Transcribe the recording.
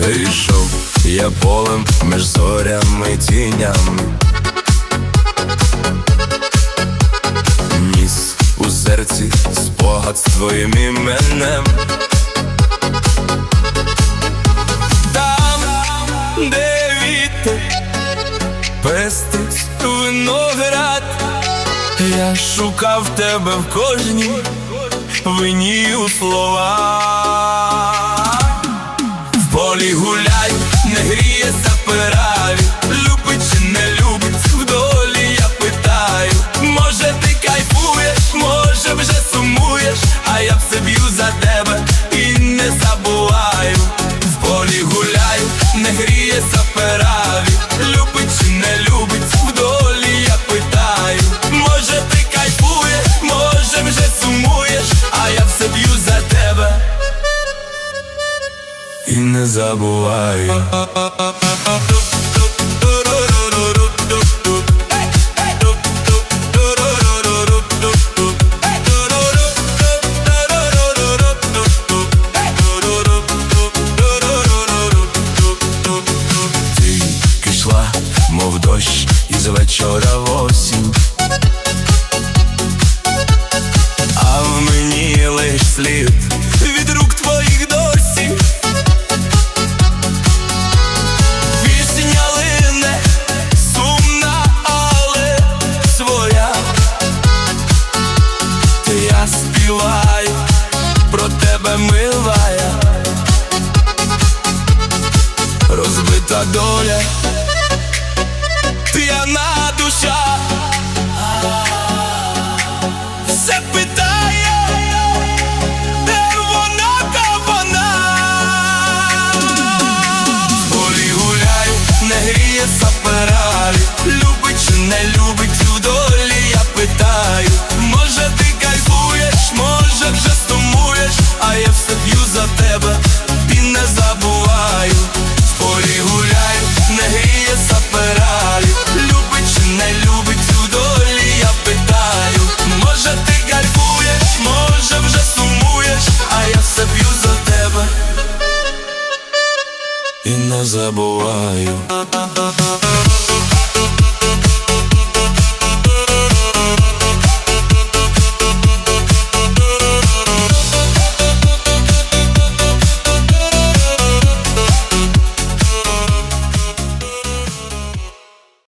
Йшов я полем між зорями й тінями, ніс у серці спогад з твоїм іменем. Там, де вітер пестить виноград, я шукав тебе в кожній вині у словах. В полі гуляй, не гріє запираю, любить чи не любить, в долі я питаю. Може ти кайфуєш, може вже сумуєш, а я все б'ю за тебе і не забуваю. В полі гуляю, не гріє запираю, любить чи не любить, в долі я питаю. Може ти кайфуєш, може вже сумуєш, а я все б'ю за тебе і не забуваю. Ти йшла, мов дощ із вечора в осінь, а в мені лиш слід від рук твоїх досі. Пісня лине сумна, але своя. Я співаю про тебе, милая, розбита доля, п'яна душа. Все питає, де вона, вона. В полі гуляю, не гріє запираю, любить чи не любить, в долі я питаю. Може ти кайфуєш, може вже сумуєш, а я все б'ю за тебе і не забуваю. В полі гуляю, не гріє запираю, любить чи не любить, в долі я питаю. Може ти кайфуєш, може вже сумуєш, а я все б'ю за тебе і не забуваю.